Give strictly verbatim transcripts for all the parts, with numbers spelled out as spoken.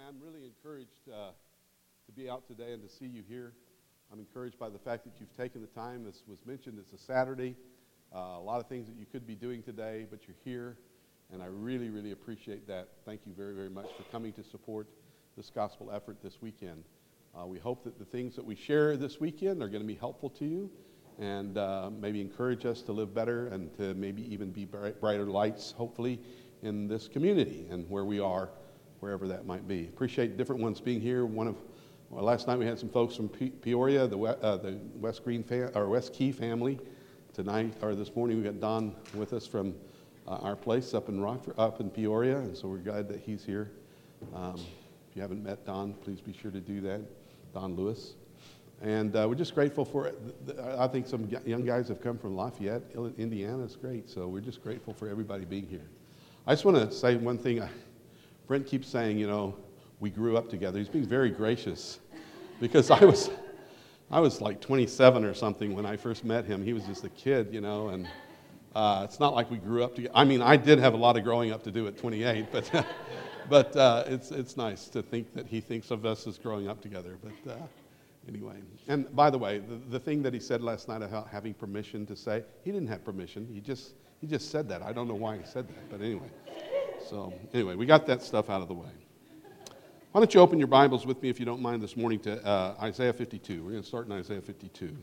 I'm really encouraged uh, to be out today and to see you here. I'm encouraged by the fact that you've taken the time. As was mentioned, it's a Saturday. Uh, a lot of things that you could be doing today, but you're here, and I really, really appreciate that. Thank you very, very much for coming to support this gospel effort this weekend. Uh, we hope that the things that we share this weekend are going to be helpful to you and uh, maybe encourage us to live better and to maybe even be bright, brighter lights, hopefully, in this community and where we are, wherever that might be. Appreciate different ones being here. One of well, last night we had some folks from Pe- Peoria, the uh, the West Green fam- or West Key family. Tonight or this morning we got Don with us from uh, our place up in Rockford, up in Peoria, and so we're glad that he's here. Um, if you haven't met Don, please be sure to do that. Don Lewis. And uh, we're just grateful for it. I think some young guys have come from Lafayette, Indiana. It's great. So we're just grateful for everybody being here. I just want to say one thing. Brent keeps saying, you know, we grew up together. He's being very gracious because I was I was like twenty-seven or something when I first met him. He was just a kid, you know, and uh, it's not like we grew up together. I mean, I did have a lot of growing up to do at twenty-eight, but but uh, it's it's nice to think that he thinks of us as growing up together. But uh, anyway, and by the way, the, the thing that he said last night about having permission to say, he didn't have permission. He just he just said that. I don't know why he said that, but anyway. So anyway, we got that stuff out of the way. Why don't you open your Bibles with me, if you don't mind, this morning to uh, Isaiah fifty-two. We're going to start in Isaiah fifty-two.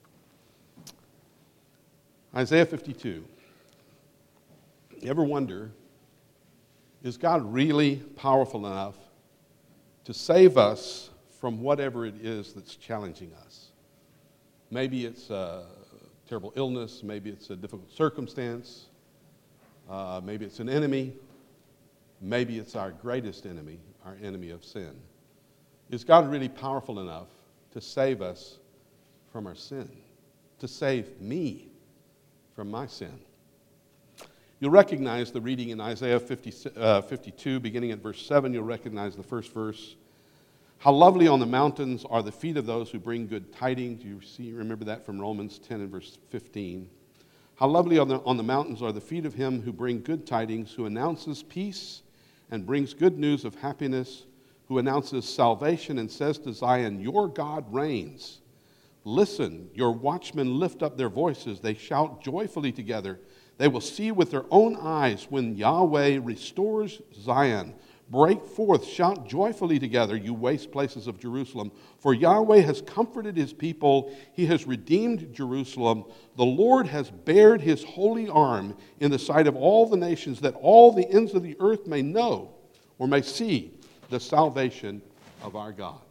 Isaiah fifty-two. You ever wonder, is God really powerful enough to save us from whatever it is that's challenging us? Maybe it's a terrible illness. Maybe it's a difficult circumstance. Uh, maybe it's an enemy. Maybe it's our greatest enemy, our enemy of sin. Is God really powerful enough to save us from our sin? To save me from my sin? You'll recognize the reading in Isaiah fifty, uh, fifty-two, beginning at verse seven. You'll recognize the first verse. How lovely on the mountains are the feet of those who bring good tidings. You see, remember that from Romans ten and verse fifteen. How lovely on the, on the mountains are the feet of him who bring good tidings, who announces peace and brings good news of happiness, who announces salvation and says to Zion, your God reigns. Listen, your watchmen lift up their voices. They shout joyfully together. They will see with their own eyes when Yahweh restores Zion. Break forth, shout joyfully together, you waste places of Jerusalem. For Yahweh has comforted his people. He has redeemed Jerusalem. The Lord has bared his holy arm in the sight of all the nations, that all the ends of the earth may know or may see the salvation of our God.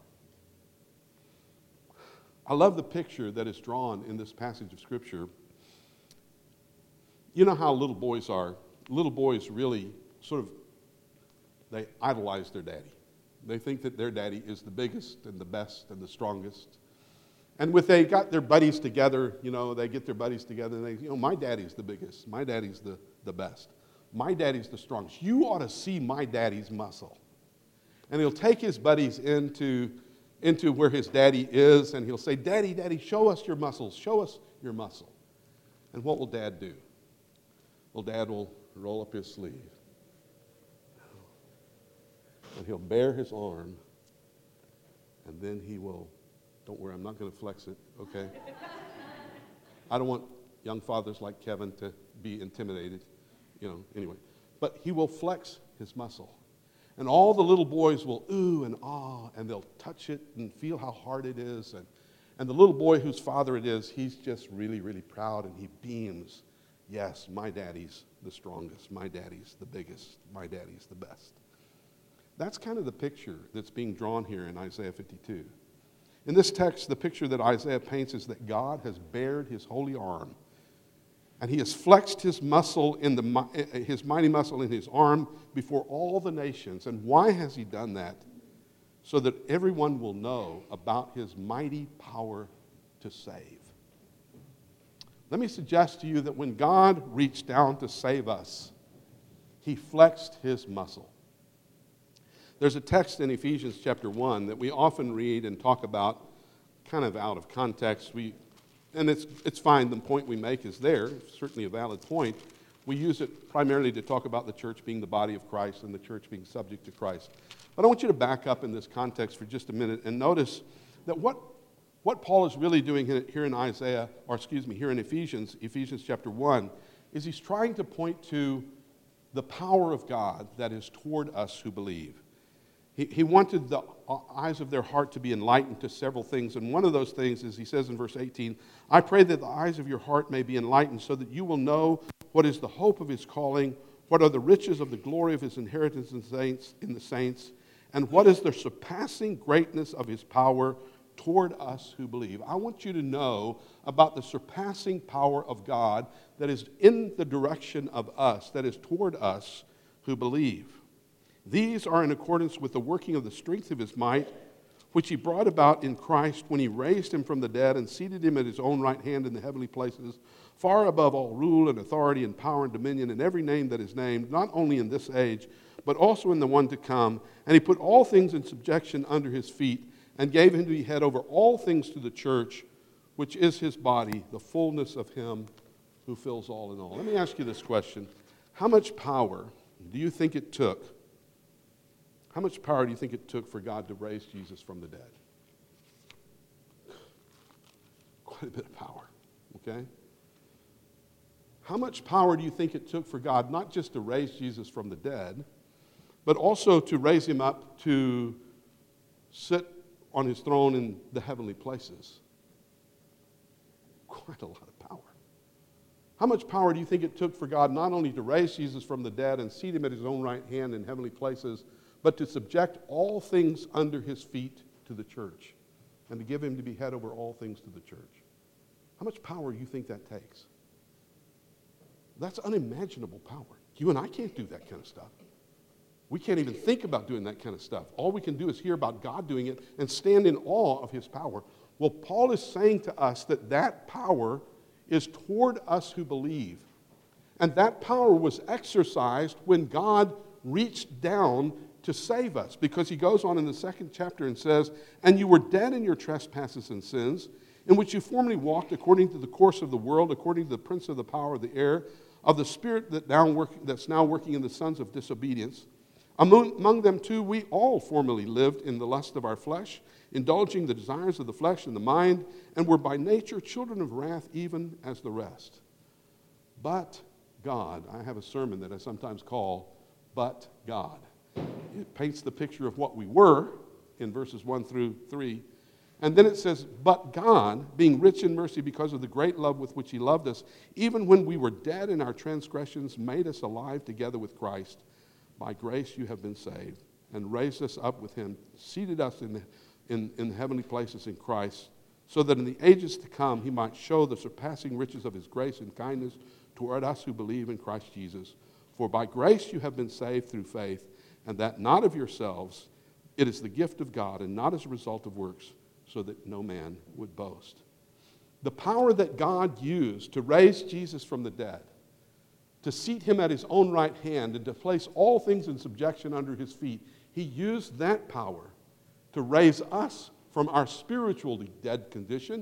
I love the picture that is drawn in this passage of Scripture. You know how little boys are. Little boys really sort of They idolize their daddy. They think that their daddy is the biggest and the best and the strongest. And with they got their buddies together, you know, they get their buddies together and they, you know, my daddy's the biggest. My daddy's the, the best. My daddy's the strongest. You ought to see my daddy's muscle. And he'll take his buddies into, into where his daddy is and he'll say, Daddy, Daddy, show us your muscles. Show us your muscle. And what will Dad do? Well, Dad will roll up his sleeve. And he'll bare his arm, and then he will, don't worry, I'm not going to flex it, okay? I don't want young fathers like Kevin to be intimidated, you know, anyway. But he will flex his muscle. And all the little boys will ooh and ah, and they'll touch it and feel how hard it is. And, and the little boy whose father it is, he's just really, really proud, and he beams. Yes, my daddy's the strongest. My daddy's the biggest. My daddy's the best. That's kind of the picture that's being drawn here in Isaiah fifty-two. In this text, the picture that Isaiah paints is that God has bared his holy arm, and he has flexed his muscle in the his mighty muscle in his arm before all the nations. And why has he done that? So that everyone will know about his mighty power to save. Let me suggest to you that when God reached down to save us, he flexed his muscle. There's a text in Ephesians chapter one that we often read and talk about kind of out of context. We, and it's it's fine, the point we make is there, it's certainly a valid point. We use it primarily to talk about the church being the body of Christ and the church being subject to Christ. But I want you to back up in this context for just a minute and notice that what, what Paul is really doing here in Isaiah, or excuse me, here in Ephesians, Ephesians chapter one, is he's trying to point to the power of God that is toward us who believe. He, he wanted the eyes of their heart to be enlightened to several things, and one of those things is, he says in verse eighteen, I pray that the eyes of your heart may be enlightened so that you will know what is the hope of his calling, what are the riches of the glory of his inheritance in saints in the saints, and what is the surpassing greatness of his power toward us who believe. I want you to know about the surpassing power of God that is in the direction of us, that is toward us who believe. These are in accordance with the working of the strength of his might, which he brought about in Christ when he raised him from the dead and seated him at his own right hand in the heavenly places, far above all rule and authority and power and dominion and every name that is named, not only in this age, but also in the one to come. And he put all things in subjection under his feet and gave him to be head over all things to the church, which is his body, the fullness of him who fills all in all. Let me ask you this question. How much power do you think it took How much power do you think it took for God to raise Jesus from the dead? Quite a bit of power, okay? How much power do you think it took for God not just to raise Jesus from the dead, but also to raise him up to sit on his throne in the heavenly places? Quite a lot of power. How much power do you think it took for God not only to raise Jesus from the dead and seat him at his own right hand in heavenly places, but to subject all things under his feet to the church and to give him to be head over all things to the church? How much power do you think that takes? That's unimaginable power. You and I can't do that kind of stuff. We can't even think about doing that kind of stuff. All we can do is hear about God doing it and stand in awe of his power. Well, Paul is saying to us that that power is toward us who believe. And that power was exercised when God reached down to save us, because he goes on in the second chapter and says, and you were dead in your trespasses and sins, in which you formerly walked according to the course of the world, according to the prince of the power of the air, of the spirit that now work, that's now working in the sons of disobedience. Among, among them too we all formerly lived in the lust of our flesh, indulging the desires of the flesh and the mind, and were by nature children of wrath, even as the rest. But God, I have a sermon that I sometimes call, But God. It paints the picture of what we were in verses one through three. And then it says, but God, being rich in mercy because of the great love with which he loved us, even when we were dead in our transgressions, made us alive together with Christ. By grace you have been saved, and raised us up with him, seated us in the, in, in the heavenly places in Christ, so that in the ages to come he might show the surpassing riches of his grace and kindness toward us who believe in Christ Jesus. For by grace you have been saved through faith, and that not of yourselves, it is the gift of God, and not as a result of works, so that no man would boast. The power that God used to raise Jesus from the dead, to seat him at his own right hand, and to place all things in subjection under his feet, he used that power to raise us from our spiritually dead condition,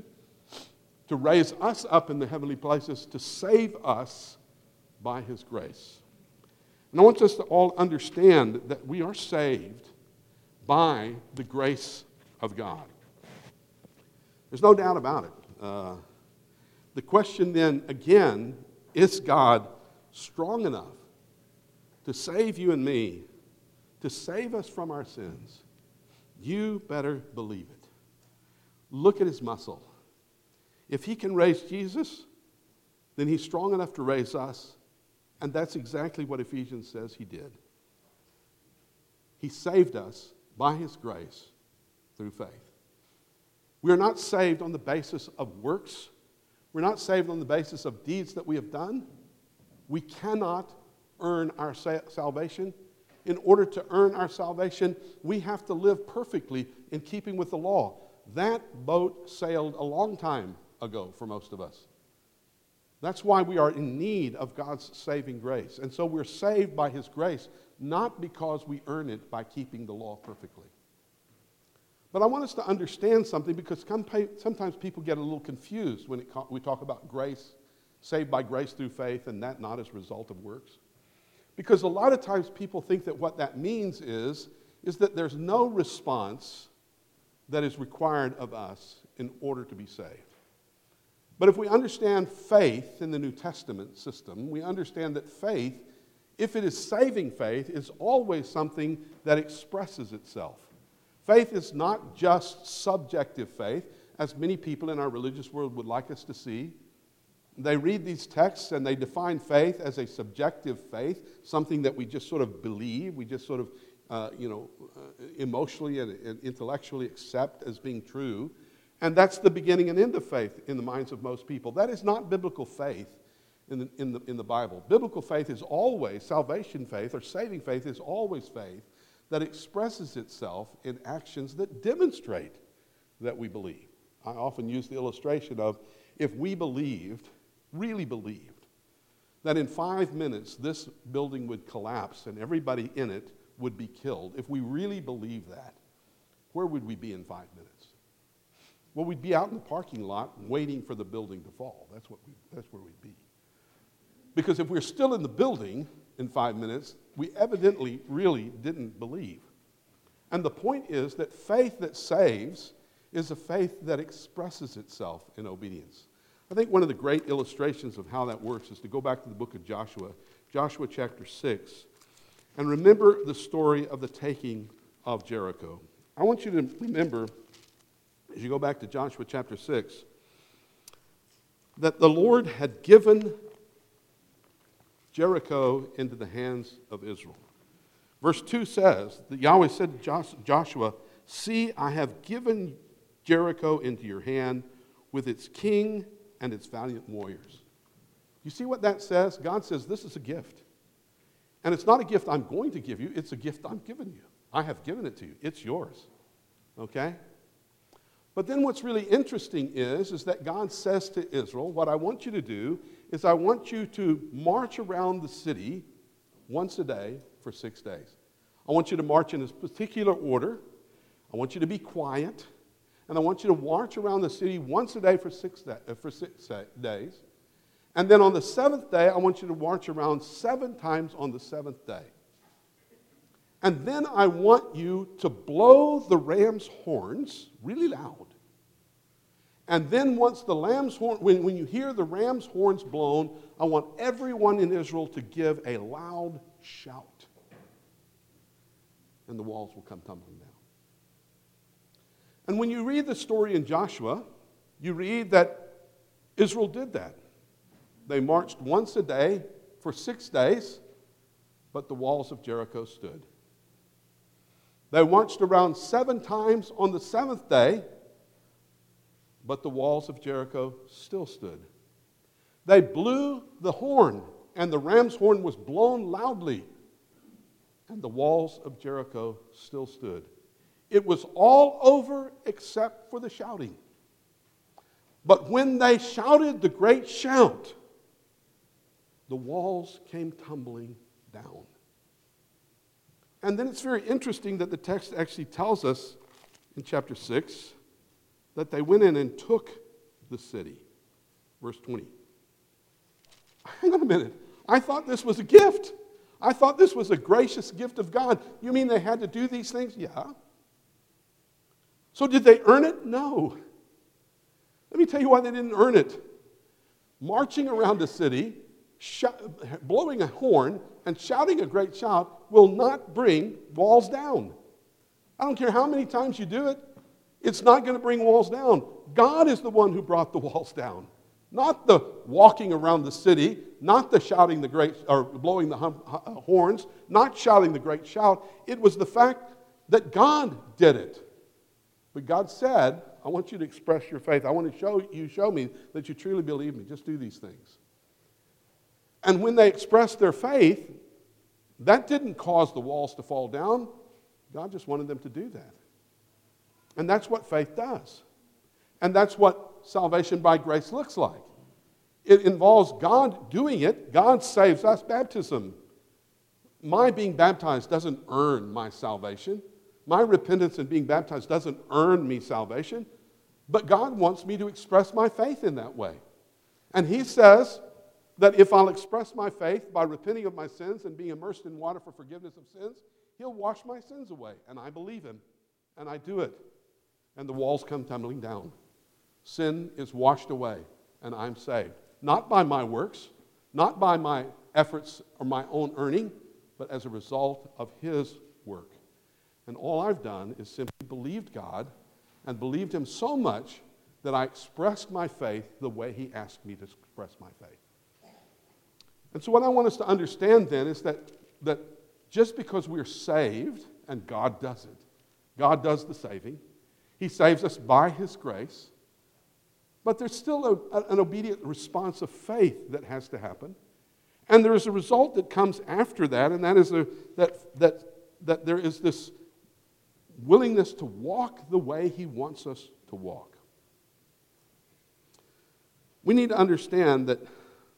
to raise us up in the heavenly places, to save us by his grace. And I want us to all understand that we are saved by the grace of God. There's no doubt about it. Uh, the question then, again, is God strong enough to save you and me, to save us from our sins? You better believe it. Look at his muscle. If he can raise Jesus, then he's strong enough to raise us. And that's exactly what Ephesians says he did. He saved us by his grace through faith. We are not saved on the basis of works. We're not saved on the basis of deeds that we have done. We cannot earn our salvation. In order to earn our salvation, we have to live perfectly in keeping with the law. That boat sailed a long time ago for most of us. That's why we are in need of God's saving grace. And so we're saved by his grace, not because we earn it by keeping the law perfectly. But I want us to understand something, because sometimes people get a little confused when it, we talk about grace Saved by grace through faith, and that not as a result of works. Because a lot of times people think that what that means is, is that there's no response that is required of us in order to be saved. But if we understand faith in the New Testament system, we understand that faith, if it is saving faith, is always something that expresses itself. Faith is not just subjective faith, as many people in our religious world would like us to see. They read these texts and they define faith as a subjective faith, something that we just sort of believe, we just sort of, uh, you know, uh, emotionally and, and intellectually accept as being true. And that's the beginning and end of faith in the minds of most people. That is not biblical faith in the, in the, in the Bible. Biblical faith is always, salvation faith or saving faith is always faith that expresses itself in actions that demonstrate that we believe. I often use the illustration of if we believed, really believed, that in five minutes this building would collapse and everybody in it would be killed. If we really believed that, where would we be in five minutes? Well, we'd be out in the parking lot waiting for the building to fall. That's what we, that's where we'd be. Because if we're still in the building in five minutes, we evidently really didn't believe. And the point is that faith that saves is a faith that expresses itself in obedience. I think one of the great illustrations of how that works is to go back to the book of Joshua, Joshua chapter six, and remember the story of the taking of Jericho. I want you to remember, as you go back to Joshua chapter six, that the Lord had given Jericho into the hands of Israel. Verse two says that Yahweh said to Joshua, "See, I have given Jericho into your hand with its king and its valiant warriors." You see what that says? God says this is a gift. And it's not a gift I'm going to give you, it's a gift I'm giving you. I have given it to you. It's yours. Okay? But then what's really interesting is, is that God says to Israel, what I want you to do is I want you to march around the city once a day for six days. I want you to march in a particular order. I want you to be quiet. And I want you to march around the city once a day for six, day, uh, for six days. And then on the seventh day, I want you to march around seven times on the seventh day. And then I want you to blow the ram's horns really loud. And then once the lamb's horn, when, when you hear the ram's horns blown, I want everyone in Israel to give a loud shout. And the walls will come tumbling down. And when you read the story in Joshua, you read that Israel did that. They marched once a day for six days, but the walls of Jericho stood. They marched around seven times on the seventh day, but the walls of Jericho still stood. They blew the horn, and the ram's horn was blown loudly, and the walls of Jericho still stood. It was all over except for the shouting. But when they shouted the great shout, the walls came tumbling down. And then it's very interesting that the text actually tells us in chapter six that they went in and took the city. Verse twenty. Hang on a minute. I thought this was a gift. I thought this was a gracious gift of God. You mean they had to do these things? Yeah. So did they earn it? No. Let me tell you why they didn't earn it. Marching around a city, sh- blowing a horn, and shouting a great shout will not bring walls down. I don't care how many times you do it, it's not going to bring walls down. God is the one who brought the walls down. Not the walking around the city, not the shouting the great, or blowing the hum, uh, horns, not shouting the great shout. It was the fact that God did it. But God said, I want you to express your faith. I want to show you, show me that you truly believe me. Just do these things. And when they expressed their faith, that didn't cause the walls to fall down. God just wanted them to do that. And that's what faith does. And that's what salvation by grace looks like. It involves God doing it. God saves us. Baptism. My being baptized doesn't earn my salvation. My repentance and being baptized doesn't earn me salvation. But God wants me to express my faith in that way. And He says, that if I'll express my faith by repenting of my sins and being immersed in water for forgiveness of sins, he'll wash my sins away. And I believe him, and I do it. And the walls come tumbling down. Sin is washed away, and I'm saved. Not by my works, not by my efforts or my own earning, but as a result of his work. And all I've done is simply believed God and believed him so much that I expressed my faith the way he asked me to express my faith. And so what I want us to understand then is that, that just because we're saved, and God does it, God does the saving, he saves us by his grace, but there's still a, an obedient response of faith that has to happen. And there is a result that comes after that, and that is a, that, that, that there is this willingness to walk the way he wants us to walk. We need to understand that,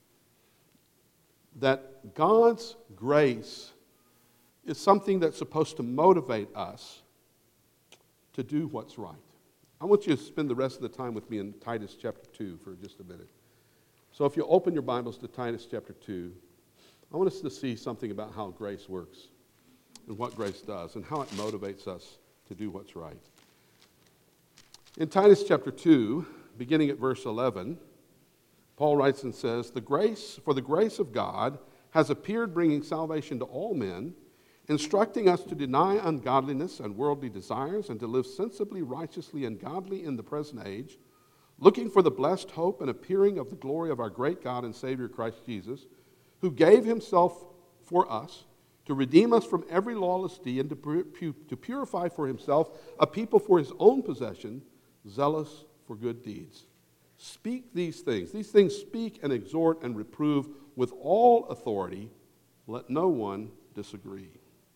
that God's grace is something that's supposed to motivate us to do what's right. I want you to spend the rest of the time with me in Titus chapter two for just a minute. So if you open your Bibles to Titus chapter two, I want us to see something about how grace works and what grace does and how it motivates us to do what's right. In Titus chapter two, beginning at verse eleven, Paul writes and says, "The grace, for the grace of God has appeared, bringing salvation to all men, instructing us to deny ungodliness and worldly desires and to live sensibly, righteously, and godly in the present age, looking for the blessed hope and appearing of the glory of our great God and Savior Christ Jesus, who gave himself for us to redeem us from every lawless deed and to, pu- to purify for himself a people for his own possession, zealous for good deeds. Speak these things. These things speak and exhort and reprove with all authority. Let no one disagree."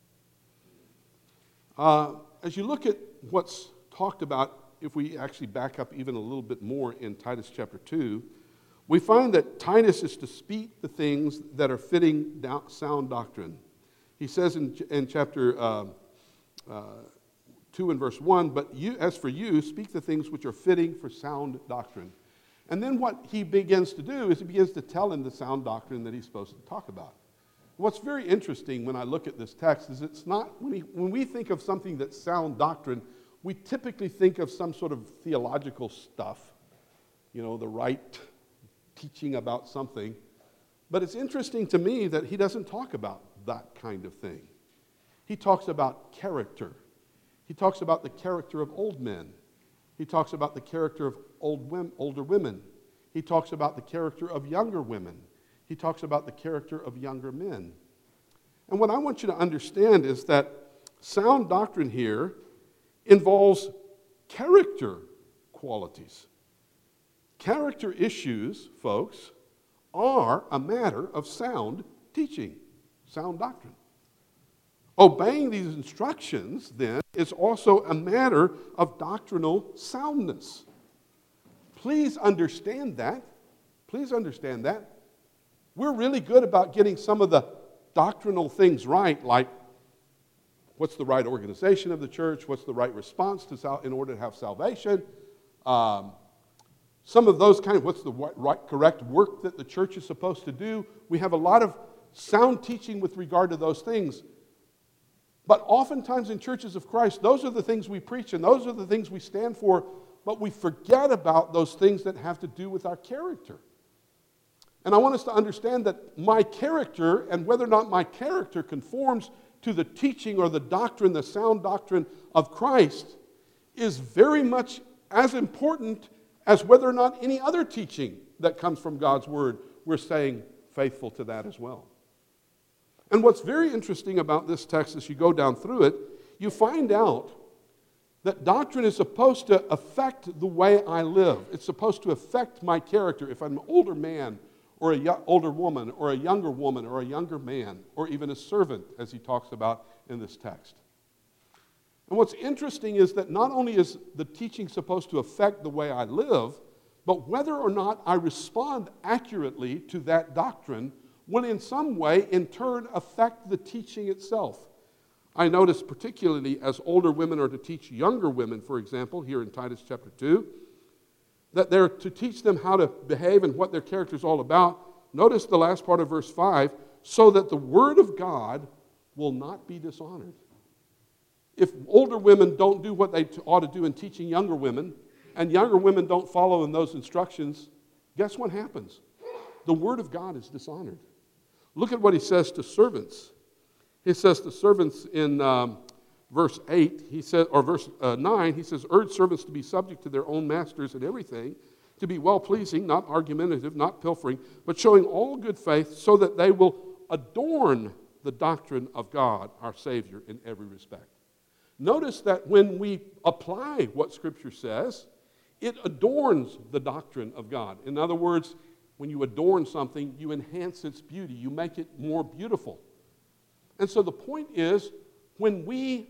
Uh, as you look at what's talked about, if we actually back up even a little bit more in Titus chapter two, we find that Titus is to speak the things that are fitting down, sound doctrine. He says in, in chapter uh, uh, two and verse one, "But you, as for you, speak the things which are fitting for sound doctrine." And then what he begins to do is he begins to tell him the sound doctrine that he's supposed to talk about. What's very interesting when I look at this text is it's not, when, he, when we think of something that's sound doctrine, we typically think of some sort of theological stuff, you know, the right teaching about something. But it's interesting to me that he doesn't talk about that kind of thing. He talks about character. He talks about the character of old men. He talks about the character of old women, older women. He talks about the character of younger women. He talks about the character of younger men. And what I want you to understand is that sound doctrine here involves character qualities. Character issues, folks, are a matter of sound teaching, sound doctrine. Obeying these instructions, then, is also a matter of doctrinal soundness. Please understand that. Please understand that. We're really good about getting some of the doctrinal things right, like what's the right organization of the church, what's the right response to sal- in order to have salvation, um, some of those kind of, what's the right, right, correct work that the church is supposed to do. We have a lot of sound teaching with regard to those things. But oftentimes in churches of Christ, those are the things we preach and those are the things we stand for, but we forget about those things that have to do with our character. And I want us to understand that my character and whether or not my character conforms to the teaching or the doctrine, the sound doctrine of Christ, is very much as important as whether or not any other teaching that comes from God's Word, we're staying faithful to that as well. And what's very interesting about this text as you go down through it, you find out that doctrine is supposed to affect the way I live. It's supposed to affect my character. If I'm an older man or an older woman or a younger woman or a younger man or even a servant, as he talks about in this text. And what's interesting is that not only is the teaching supposed to affect the way I live, but whether or not I respond accurately to that doctrine will in some way in turn affect the teaching itself. I notice particularly as older women are to teach younger women, for example, here in Titus chapter two, that they're to teach them how to behave and what their character is all about. notice the last part of verse five, so that the word of God will not be dishonored. If older women don't do what they ought to do in teaching younger women, and younger women don't follow in those instructions, guess what happens? The word of God is dishonored. Look at what he says to servants. He says to servants in um, verse eight, he says, or verse uh, nine, he says, urge servants to be subject to their own masters in everything, to be well-pleasing, not argumentative, not pilfering, but showing all good faith, so that they will adorn the doctrine of God, our Savior, in every respect. Notice that when we apply what Scripture says, it adorns the doctrine of God. In other words, when you adorn something, you enhance its beauty. You make it more beautiful. And so the point is, when we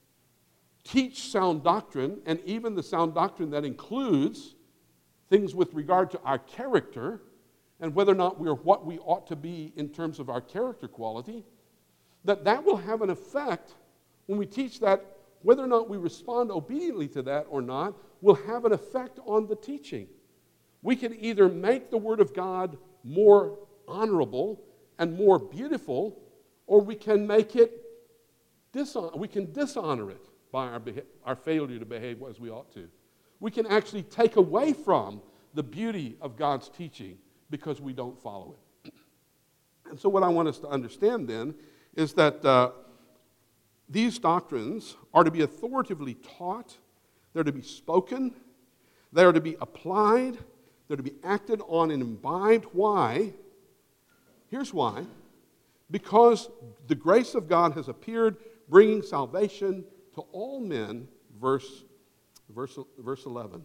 teach sound doctrine, and even the sound doctrine that includes things with regard to our character, and whether or not we're what we ought to be in terms of our character quality, that that will have an effect when we teach that. Whether or not we respond obediently to that or not will have an effect on the teaching. We can either make the Word of God more honorable and more beautiful, or we can make it dishonor. We can dishonor it by our, beha- our failure to behave as we ought to. We can actually take away from the beauty of God's teaching because we don't follow it. And so what I want us to understand then is that uh, these doctrines are to be authoritatively taught, they're to be spoken, they are to be applied, they're to be acted on and imbibed. Why? Here's why. Because the grace of God has appeared, bringing salvation to all men, verse, verse, verse eleven.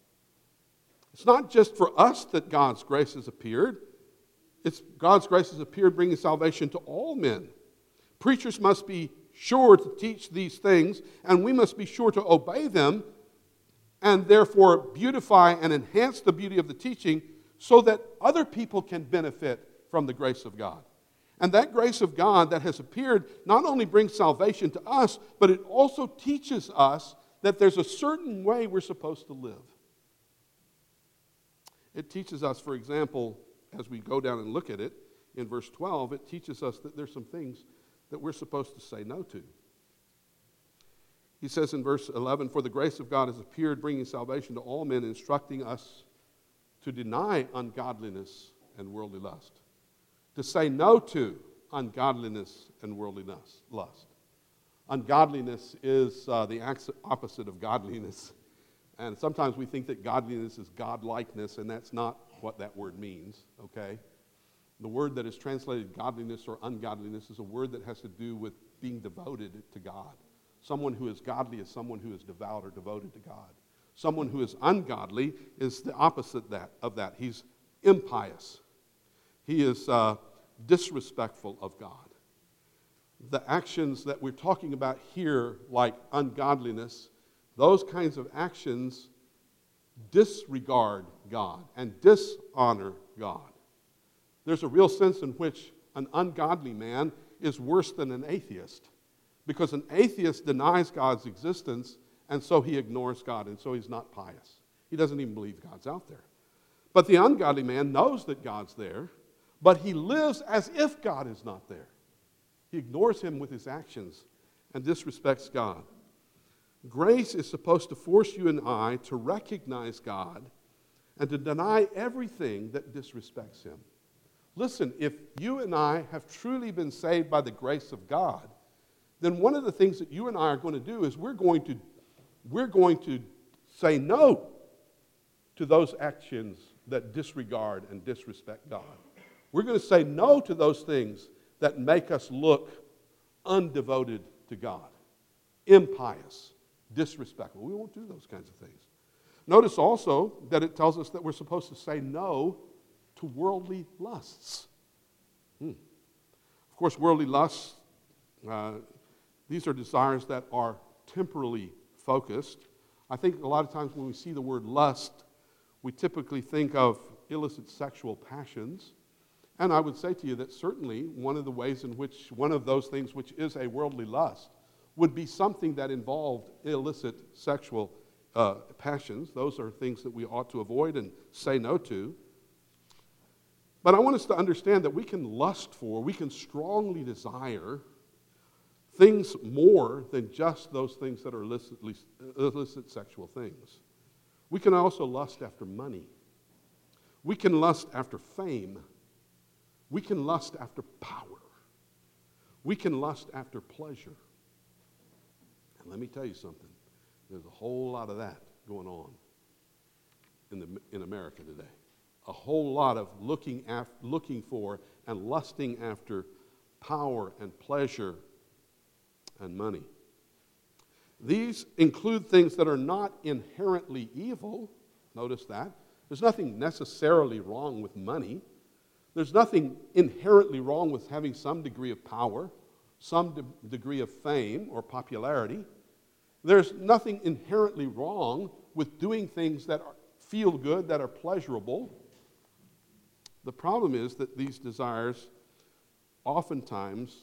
It's not just for us that God's grace has appeared. It's God's grace has appeared, bringing salvation to all men. Preachers must be sure to teach these things, and we must be sure to obey them, and therefore beautify and enhance the beauty of the teaching so that other people can benefit from the grace of God. And that grace of God that has appeared not only brings salvation to us, but it also teaches us that there's a certain way we're supposed to live. It teaches us, for example, as we go down and look at it, in verse twelve, it teaches us that there's some things that we're supposed to say no to. He says in verse eleven, for the grace of God has appeared, bringing salvation to all men, instructing us to deny ungodliness and worldly lust, to say no to ungodliness and worldly lust. Ungodliness is uh, the opposite of godliness. And sometimes we think that godliness is godlikeness, and that's not what that word means, okay? The word that is translated godliness or ungodliness is a word that has to do with being devoted to God. Someone who is godly is someone who is devout or devoted to God. Someone who is ungodly is the opposite that, of that. He's impious. He is uh, disrespectful of God. The actions that we're talking about here, like ungodliness, those kinds of actions disregard God and dishonor God. There's a real sense in which an ungodly man is worse than an atheist, because an atheist denies God's existence, and so he ignores God, and so he's not pious. He doesn't even believe God's out there. But the ungodly man knows that God's there, but he lives as if God is not there. He ignores him with his actions and disrespects God. Grace is supposed to force you and I to recognize God and to deny everything that disrespects him. Listen, if you and I have truly been saved by the grace of God, then one of the things that you and I are going to do is we're going to, we're going to say no to those actions that disregard and disrespect God. We're going to say no to those things that make us look undevoted to God, impious, disrespectful. We won't do those kinds of things. Notice also that it tells us that we're supposed to say no to worldly lusts. Hmm. Of course, worldly lusts, uh, these are desires that are temporally focused. I think a lot of times when we see the word lust, we typically think of illicit sexual passions. And I would say to you that certainly one of the ways in which, one of those things which is a worldly lust, would be something that involved illicit sexual uh, passions. Those are things that we ought to avoid and say no to. But I want us to understand that we can lust for, we can strongly desire things more than just those things that are illicit, illicit sexual things. We can also lust after money. We can lust after fame. We can lust after power. We can lust after pleasure. And let me tell you something. There's a whole lot of that going on in, the, in America today. A whole lot of looking, af, looking for and lusting after power and pleasure and money. These include things that are not inherently evil. Notice that. There's nothing necessarily wrong with money. There's nothing inherently wrong with having some degree of power, some de- degree of fame or popularity. There's nothing inherently wrong with doing things that are, feel good, that are pleasurable. The problem is that these desires oftentimes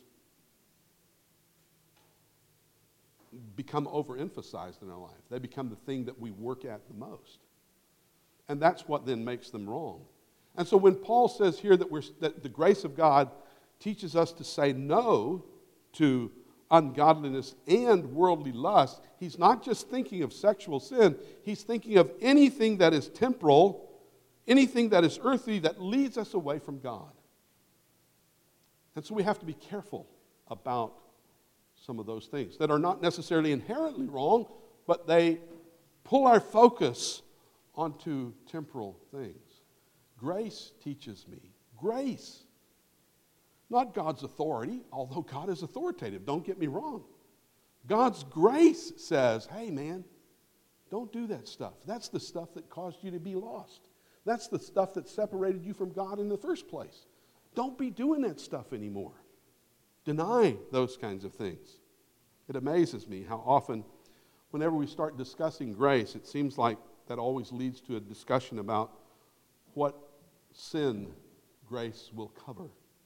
become overemphasized in our life. They become the thing that we work at the most. And that's what then makes them wrong. And so when Paul says here that, we're, that the grace of God teaches us to say no to ungodliness and worldly lust, he's not just thinking of sexual sin, he's thinking of anything that is temporal, anything that is earthly that leads us away from God. And so we have to be careful about some of those things that are not necessarily inherently wrong, but they pull our focus onto temporal things. Grace teaches me. Grace. Not God's authority, although God is authoritative. Don't get me wrong. God's grace says, hey man, don't do that stuff. That's the stuff that caused you to be lost. That's the stuff that separated you from God in the first place. Don't be doing that stuff anymore. Deny those kinds of things. It amazes me how often, whenever we start discussing grace, it seems like that always leads to a discussion about what sin grace will cover.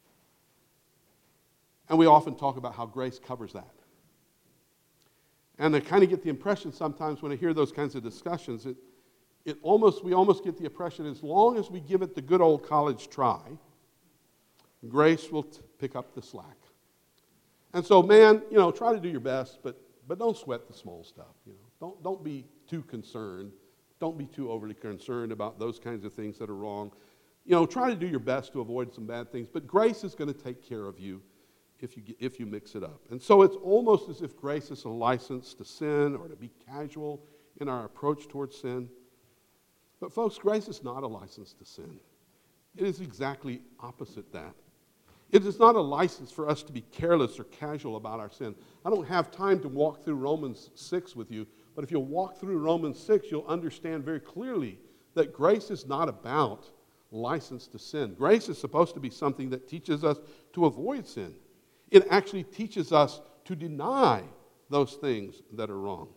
And we often talk about how grace covers that. And I kind of get the impression sometimes when I hear those kinds of discussions, it, it almost we almost get the impression as long as we give it the good old college try, grace will t- pick up the slack. And so, man, you know, try to do your best, but but don't sweat the small stuff. You know, don't don't be too concerned. Don't be too overly concerned about those kinds of things that are wrong. You know, try to do your best to avoid some bad things, but grace is going to take care of you if you if you mix it up. And so it's almost as if grace is a license to sin or to be casual in our approach towards sin. But folks, grace is not a license to sin. It is exactly opposite that. It is not a license for us to be careless or casual about our sin. I don't have time to walk through Romans six with you, but if you'll walk through Romans six, you'll understand very clearly that grace is not about license to sin. Grace is supposed to be something that teaches us to avoid sin. It actually teaches us to deny those things that are wrong,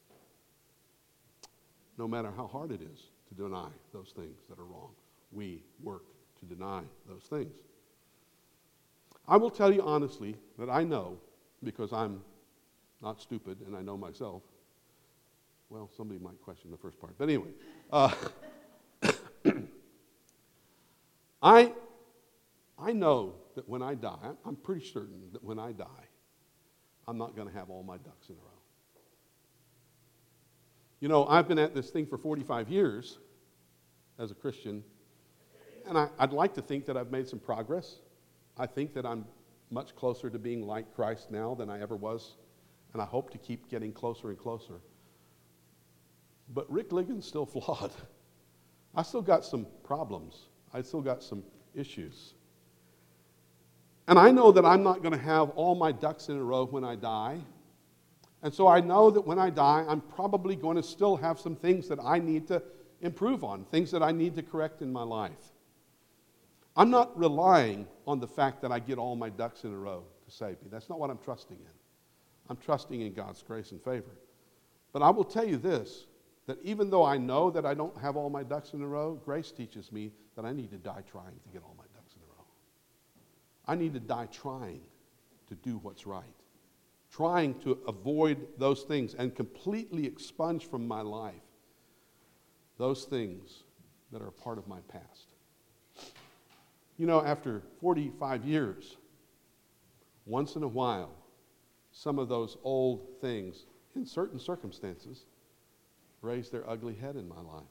no matter how hard it is to deny those things that are wrong. We work to deny those things. I will tell you honestly that I know, because I'm not stupid and I know myself. Well, somebody might question the first part. But anyway, uh, I, I know that when I die, I'm pretty certain that when I die, I'm not going to have all my ducks in a row. You know, I've been at this thing for forty-five years as a Christian, and I, I'd like to think that I've made some progress. I think that I'm much closer to being like Christ now than I ever was, and I hope to keep getting closer and closer. But Rick Ligon's still flawed. I still got some problems. I still got some issues. And I know that I'm not going to have all my ducks in a row when I die. And so I know that when I die, I'm probably going to still have some things that I need to improve on, things that I need to correct in my life. I'm not relying on the fact that I get all my ducks in a row to save me. That's not what I'm trusting in. I'm trusting in God's grace and favor. But I will tell you this, that even though I know that I don't have all my ducks in a row, grace teaches me that I need to die trying to get all my ducks in a row. I need to die trying to do what's right, trying to avoid those things and completely expunge from my life those things that are a part of my past. You know, after forty-five years, once in a while, some of those old things, in certain circumstances, raise their ugly head in my life.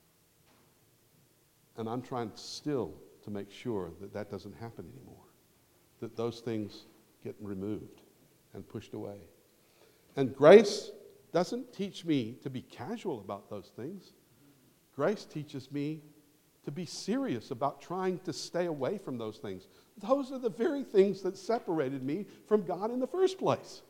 And I'm trying still to make sure that that doesn't happen anymore, that those things get removed and pushed away. And grace doesn't teach me to be casual about those things. Grace teaches me to be serious about trying to stay away from those things. Those are the very things that separated me from God in the first place.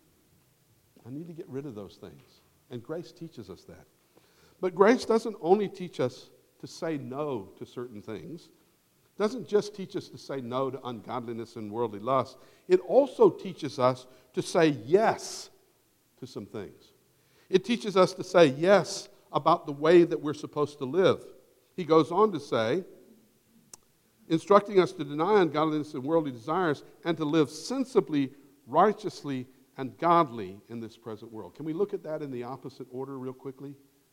I need to get rid of those things. And grace teaches us that. But grace doesn't only teach us to say no to certain things. It doesn't just teach us to say no to ungodliness and worldly lust. It also teaches us to say yes to some things. It teaches us to say yes about the way that we're supposed to live. He goes on to say, instructing us to deny ungodliness and worldly desires and to live sensibly, righteously, and godly in this present world. Can we look at that in the opposite order real quickly?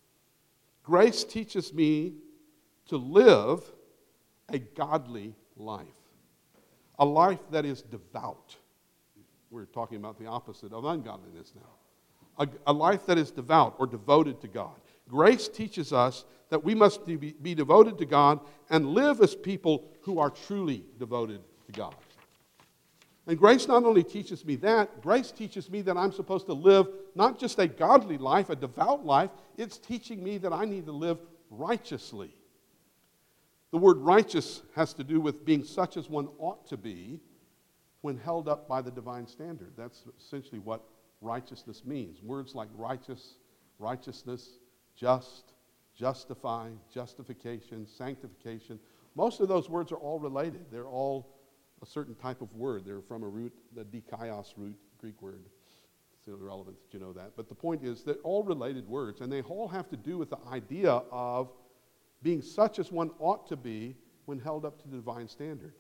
Grace teaches me to live a godly life, a life that is devout. We're talking about the opposite of ungodliness now. A, a life that is devout or devoted to God. Grace teaches us that we must be, be devoted to God and live as people who are truly devoted to God. And grace not only teaches me that, grace teaches me that I'm supposed to live not just a godly life, a devout life, it's teaching me that I need to live righteously. The word righteous has to do with being such as one ought to be when held up by the divine standard. That's essentially what righteousness means. Words like righteous, righteousness, just, justify, justification, sanctification. Most of those words are all related. They're all a certain type of word. They're from a root, the dikaios root, Greek word. It's irrelevant that you know that. But the point is, they're all related words, and they all have to do with the idea of being such as one ought to be when held up to the divine standard.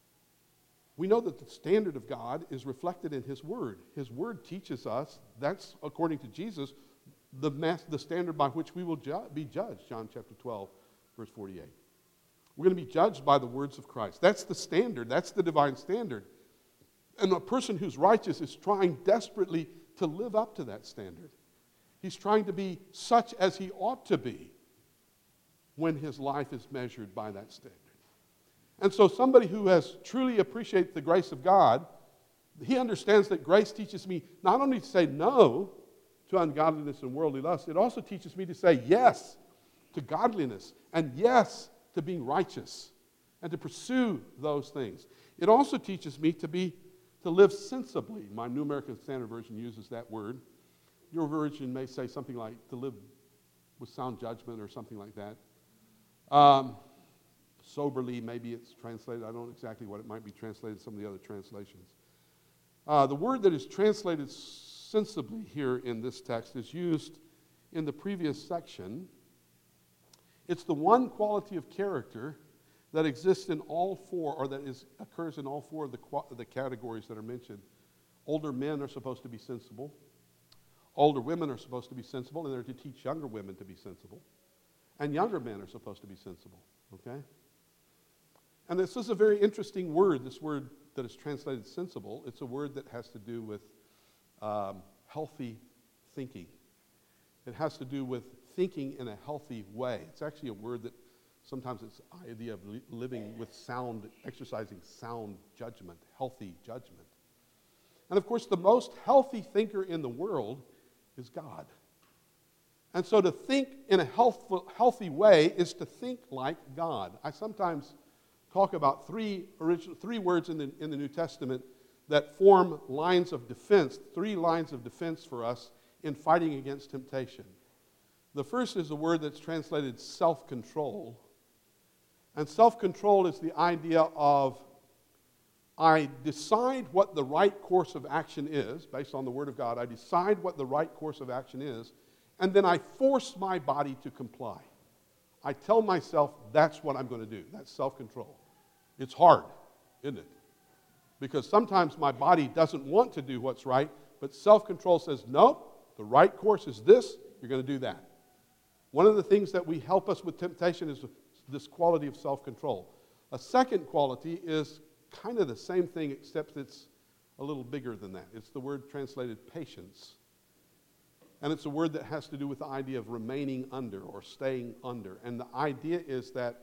We know that the standard of God is reflected in His Word. His Word teaches us, that's, according to Jesus, the, mass, the standard by which we will ju- be judged, John chapter twelve, verse forty-eight. We're going to be judged by the words of Christ. That's the standard. That's the divine standard. And a person who's righteous is trying desperately to live up to that standard. He's trying to be such as he ought to be when his life is measured by that standard. And so somebody who has truly appreciated the grace of God, he understands that grace teaches me not only to say no to ungodliness and worldly lust, it also teaches me to say yes to godliness and yes to being righteous and to pursue those things. It also teaches me to be to live sensibly. My New American Standard Version uses that word. Your version may say something like to live with sound judgment or something like that. Um, soberly, maybe it's translated. I don't know exactly what it might be translated in some of the other translations. Uh, the word that is translated sensibly here in this text is used in the previous section. It's the one quality of character that exists in all four, or that is occurs in all four of the, the categories that are mentioned. Older men are supposed to be sensible. Older women are supposed to be sensible, and they're to teach younger women to be sensible. And younger men are supposed to be sensible, okay? And this is a very interesting word, this word that is translated sensible. It's a word that has to do with um, healthy thinking. It has to do with thinking in a healthy way. It's actually a word that sometimes it's the idea of li- living with sound, exercising sound judgment, healthy judgment. And of course, the most healthy thinker in the world is God. And so to think in a healthful, healthy way is to think like God. I sometimes talk about three original, three words in the, in the New Testament that form lines of defense, three lines of defense for us in fighting against temptation. The first is a word that's translated self-control. And self-control is the idea of I decide what the right course of action is, based on the Word of God. I decide what the right course of action is, and then I force my body to comply. I tell myself that's what I'm going to do. That's self-control. It's hard, isn't it? Because sometimes my body doesn't want to do what's right, but self-control says, nope, the right course is this, you're going to do that. One of the things that we help us with temptation is this quality of self-control. A second quality is kind of the same thing, except it's a little bigger than that. It's the word translated patience. And it's a word that has to do with the idea of remaining under or staying under. And the idea is that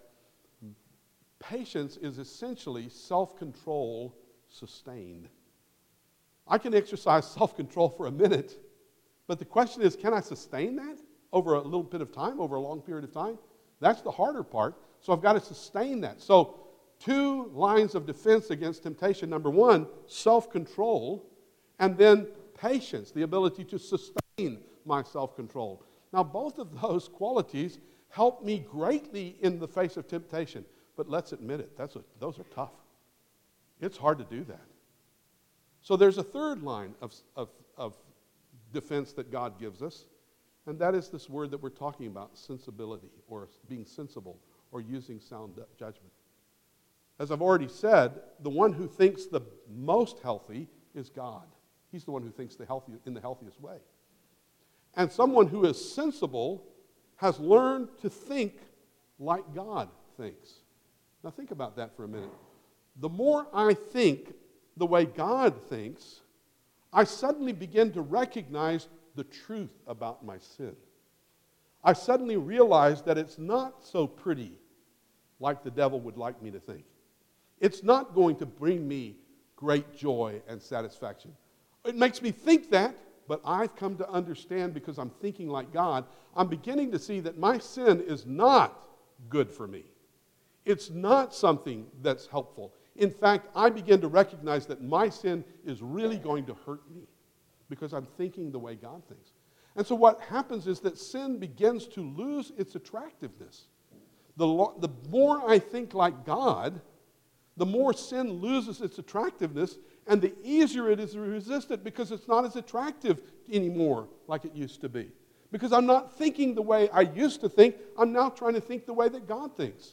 patience is essentially self-control sustained. I can exercise self-control for a minute, but the question is, can I sustain that over a little bit of time, over a long period of time? That's the harder part. So I've got to sustain that. So two lines of defense against temptation. Number one, self-control, and then patience, the ability to sustain my self-control. Now, both of those qualities help me greatly in the face of temptation. But let's admit it, that's a, those are tough. It's hard to do that. So there's a third line of, of, of defense that God gives us, and that is this word that we're talking about, sensibility, or being sensible, or using sound judgment. As I've already said, the one who thinks the most healthy is God. He's the one who thinks the healthy, in the healthiest way. And someone who is sensible has learned to think like God thinks. Now think about that for a minute. The more I think the way God thinks, I suddenly begin to recognize the truth about my sin. I suddenly realize that it's not so pretty like the devil would like me to think. It's not going to bring me great joy and satisfaction. It makes me think that, but I've come to understand, because I'm thinking like God, I'm beginning to see that my sin is not good for me. It's not something that's helpful. In fact, I begin to recognize that my sin is really going to hurt me because I'm thinking the way God thinks. And so what happens is that sin begins to lose its attractiveness. The, lo- the more I think like God, the more sin loses its attractiveness, and the easier it is to resist it, because it's not as attractive anymore like it used to be. Because I'm not thinking the way I used to think, I'm now trying to think the way that God thinks.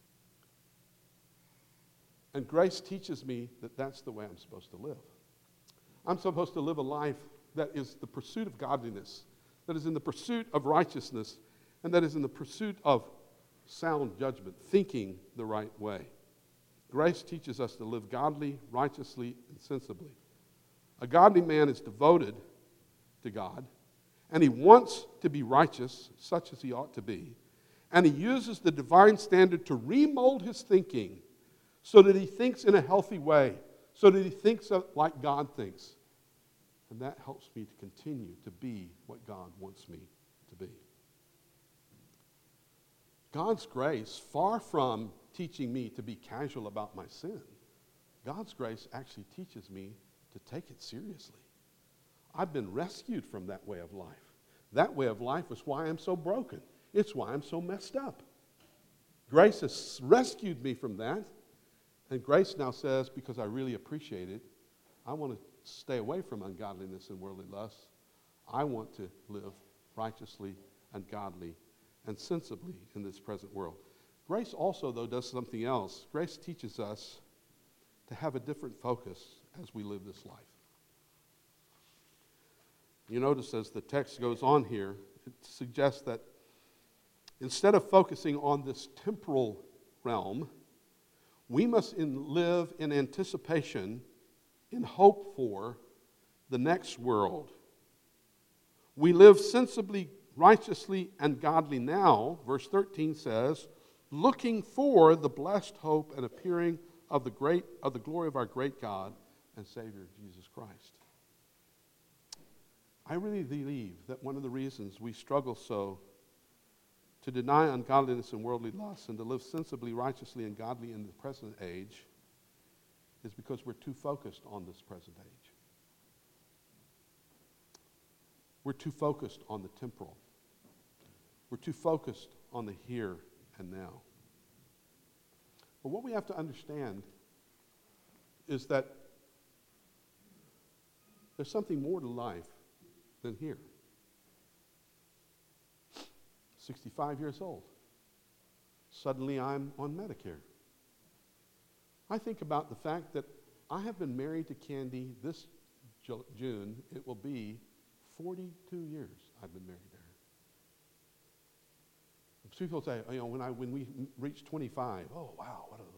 And grace teaches me that that's the way I'm supposed to live. I'm supposed to live a life that is the pursuit of godliness, that is in the pursuit of righteousness, and that is in the pursuit of sound judgment, thinking the right way. Grace teaches us to live godly, righteously, and sensibly. A godly man is devoted to God, and he wants to be righteous, such as he ought to be, and he uses the divine standard to remold his thinking so that he thinks in a healthy way, so that he thinks of, like God thinks. And that helps me to continue to be what God wants me to be. God's grace, far from teaching me to be casual about my sin, God's grace actually teaches me to take it seriously. I've been rescued from that way of life. That way of life is why I'm so broken. It's why I'm so messed up. Grace has rescued me from that. And grace now says, because I really appreciate it, I want to stay away from ungodliness and worldly lusts. I want to live righteously and godly and sensibly in this present world. Grace also, though, does something else. Grace teaches us to have a different focus as we live this life. You notice as the text goes on here, it suggests that instead of focusing on this temporal realm, we must in live in anticipation, in hope for the next world. We live sensibly, righteously, and godly now, verse thirteen says, looking for the blessed hope and appearing of the great of the glory of our great God and Savior Jesus Christ. I really believe that one of the reasons we struggle so to deny ungodliness and worldly lusts and to live sensibly, righteously, and godly in the present age is because we're too focused on this present age. We're too focused on the temporal. We're too focused on the here and now. But what we have to understand is that there's something more to life than here. sixty-five years old. Suddenly I'm on Medicare. I think about the fact that I have been married to Candy this June. It will be forty-two years I've been married to her. People say, you know, when I when we reach twenty-five, oh wow, what a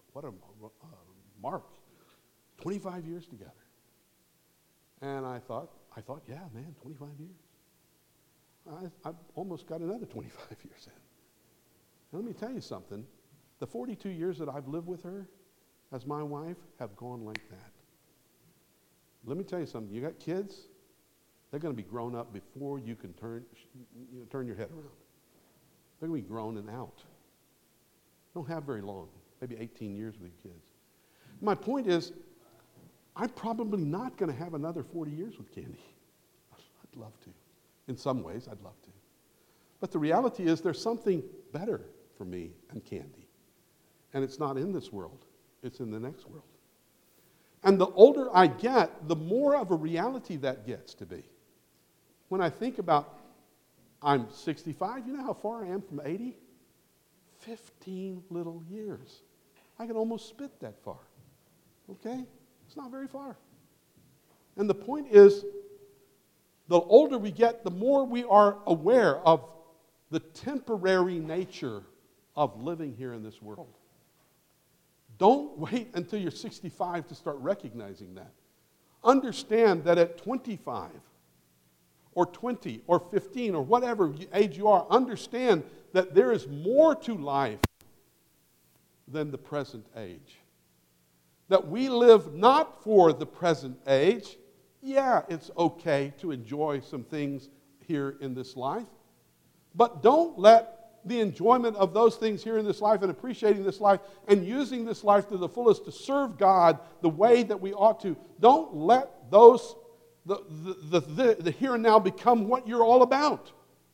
what a uh, mark. twenty-five years together. And I thought, I thought, yeah, man, twenty-five years. I, I've almost got another twenty-five years in. And let me tell you something. The forty-two years that I've lived with her as my wife have gone like that. Let me tell you something. You got kids, they're going to be grown up before you can turn, you know, turn your head around. They're going to be grown and out. Don't have very long, maybe eighteen years with your kids. My point is, I'm probably not going to have another forty years with Candy. I'd love to. In some ways, I'd love to. But the reality is there's something better for me and Candy. And it's not in this world. It's in the next world. And the older I get, the more of a reality that gets to be. When I think about, I'm sixty-five, you know how far I am from eighty? fifteen little years. I can almost spit that far. Okay? It's not very far. And the point is, the older we get, the more we are aware of the temporary nature of living here in this world. Don't wait until you're sixty-five to start recognizing that. Understand that at twenty-five or twenty or fifteen or whatever age you are, understand that there is more to life than the present age. That we live not for the present age. Yeah, it's okay to enjoy some things here in this life. But don't let the enjoyment of those things here in this life and appreciating this life and using this life to the fullest to serve God the way that we ought to, don't let those, the, the, the, the here and now become what you're all about.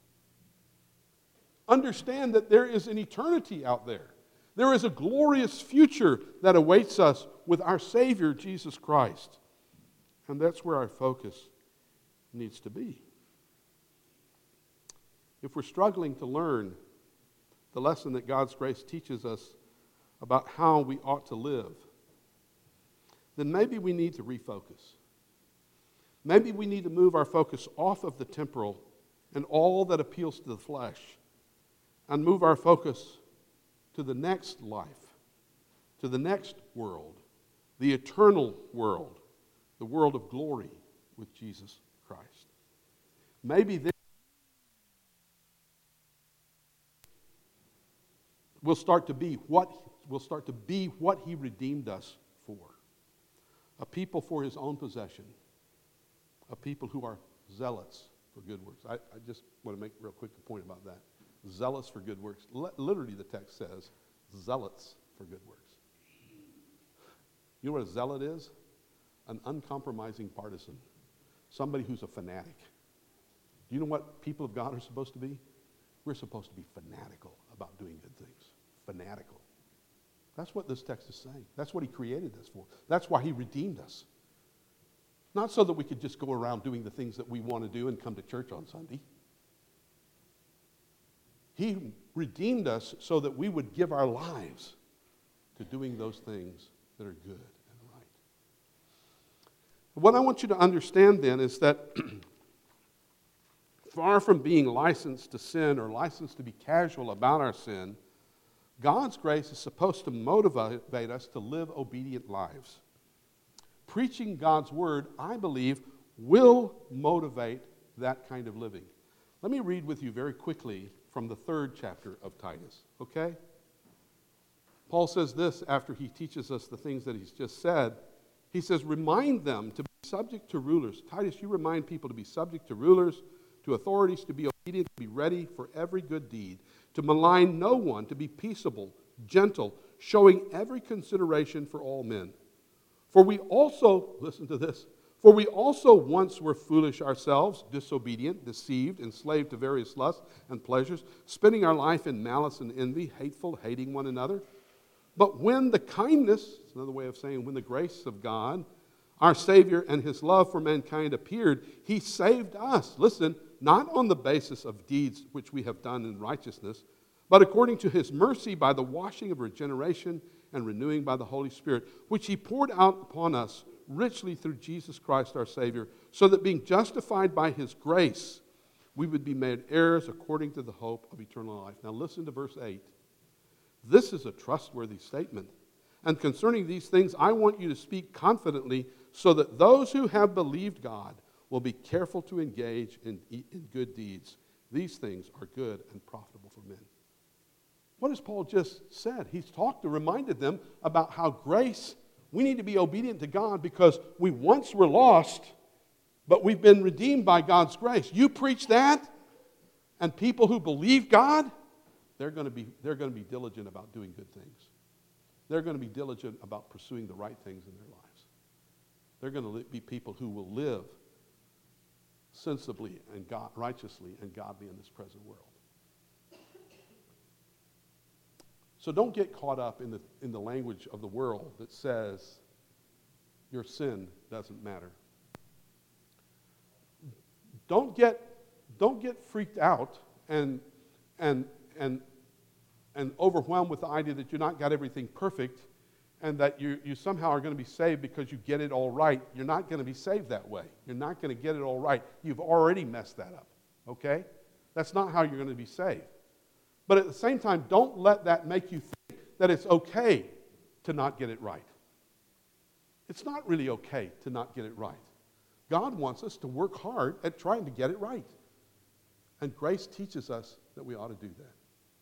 Understand that there is an eternity out there. There is a glorious future that awaits us with our Savior, Jesus Christ. And that's where our focus needs to be. If we're struggling to learn the lesson that God's grace teaches us about how we ought to live, then maybe we need to refocus. Maybe we need to move our focus off of the temporal and all that appeals to the flesh and move our focus to the next life, to the next world, the eternal world, the world of glory with Jesus Christ. Maybe this will start to be what will start to be what He redeemed us for. A people for His own possession. A people who are zealots for good works. I, I just want to make a real quick point about that. Zealous for good works. L- literally the text says, zealots for good works. You know what a zealot is? An uncompromising partisan. Somebody who's a fanatic. Do you know what people of God are supposed to be? We're supposed to be fanatical about doing good things. Fanatical. That's what this text is saying. That's what He created us for. That's why He redeemed us. Not so that we could just go around doing the things that we want to do and come to church on Sunday. He redeemed us so that we would give our lives to doing those things that are good and right. What I want you to understand then is that far from being licensed to sin or licensed to be casual about our sin, God's grace is supposed to motivate us to live obedient lives. Preaching God's word, I believe, will motivate that kind of living. Let me read with you very quickly from the third chapter of Titus, okay? Paul says this after he teaches us the things that he's just said. He says, remind them to be subject to rulers. Titus, you remind people to be subject to rulers, to authorities, to be obedient, to be ready for every good deed, to malign no one, to be peaceable, gentle, showing every consideration for all men. For we also, listen to this, for we also once were foolish ourselves, disobedient, deceived, enslaved to various lusts and pleasures, spending our life in malice and envy, hateful, hating one another. But when the kindness, it's another way of saying when the grace of God, our Savior, and His love for mankind appeared, He saved us, listen, not on the basis of deeds which we have done in righteousness, but according to His mercy by the washing of regeneration and renewing by the Holy Spirit, which He poured out upon us richly through Jesus Christ our Savior, so that being justified by His grace, we would be made heirs according to the hope of eternal life. Now listen to verse eight. This is a trustworthy statement And concerning these things, I want you to speak confidently so that those who have believed God will be careful to engage in, in good deeds. These things are good and profitable for men. What has Paul just said? He's talked and reminded them about how grace, we need to be obedient to God because we once were lost, but we've been redeemed by God's grace. You preach that, and people who believe God, they're going to be, they're going to be diligent about doing good things. They're going to be diligent about pursuing the right things in their lives. They're going to be people who will live sensibly and God, righteously and godly in this present world. So don't get caught up in the, in the language of the world that says your sin doesn't matter. Don't get, don't get freaked out and, and, and, and overwhelmed with the idea that you're not got everything perfect and that you, you somehow are going to be saved because you get it all right. You're not going to be saved that way. You're not going to get it all right. You've already messed that up, okay? That's not how you're going to be saved. But at the same time, don't let that make you think that it's okay to not get it right. It's not really okay to not get it right. God wants us to work hard at trying to get it right. And grace teaches us that we ought to do that.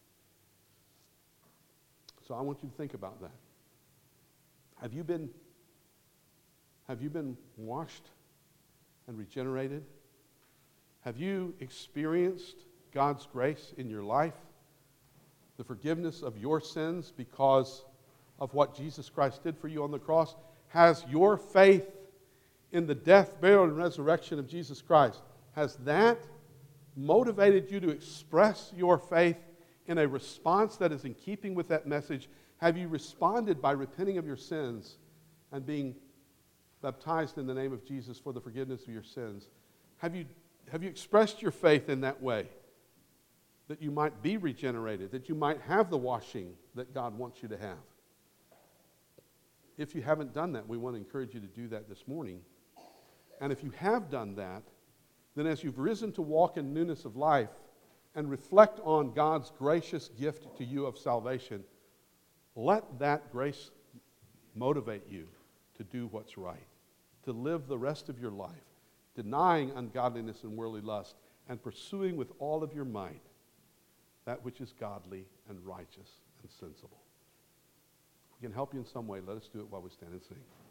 So I want you to think about that. Have you been, have you been washed and regenerated? Have you experienced God's grace in your life? The forgiveness of your sins because of what Jesus Christ did for you on the cross? Has your faith in the death, burial, and resurrection of Jesus Christ, has that motivated you to express your faith in a response that is in keeping with that message? Have you responded by repenting of your sins and being baptized in the name of Jesus for the forgiveness of your sins? Have you, have you expressed your faith in that way? That you might be regenerated, that you might have the washing that God wants you to have. If you haven't done that, we want to encourage you to do that this morning. And if you have done that, then as you've risen to walk in newness of life and reflect on God's gracious gift to you of salvation, let that grace motivate you to do what's right, to live the rest of your life, denying ungodliness and worldly lust, and pursuing with all of your might that which is godly and righteous and sensible. If we can help you in some way, let us do it while we stand and sing.